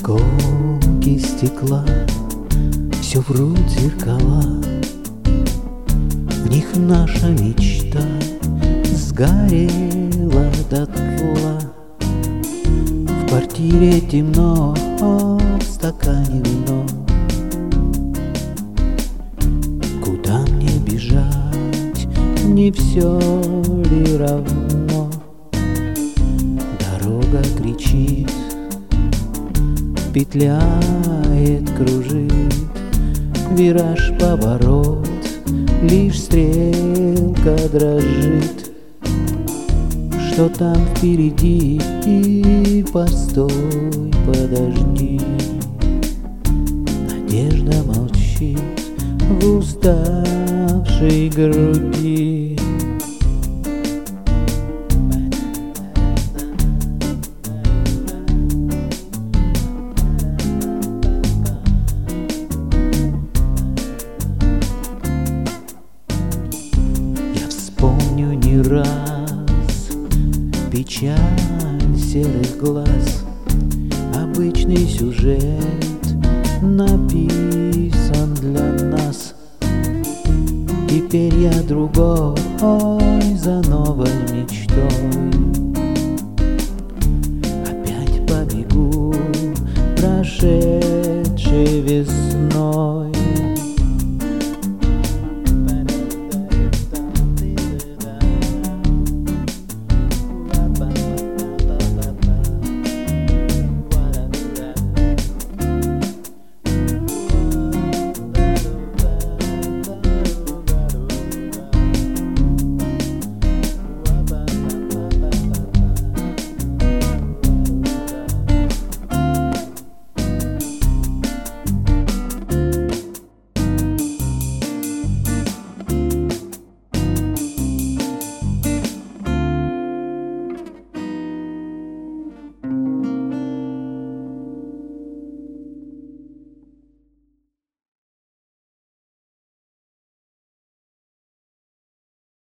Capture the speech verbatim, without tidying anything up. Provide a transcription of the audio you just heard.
Осколки стекла все врут зеркала, в них наша мечта сгорела дотла. В квартире темно, в стакане вино. Куда мне бежать, не все ли равно? Дорога кричит, петляет, кружит, вираж, поворот, лишь стрелка дрожит. Что там впереди? Постой, подожди. Надежда молчит в уставшей груди. Я вспомню не раз печаль серых глаз, обычный сюжет написан для нас. Теперь я другой за новой мечтой. Опять побегу прошедшей весной.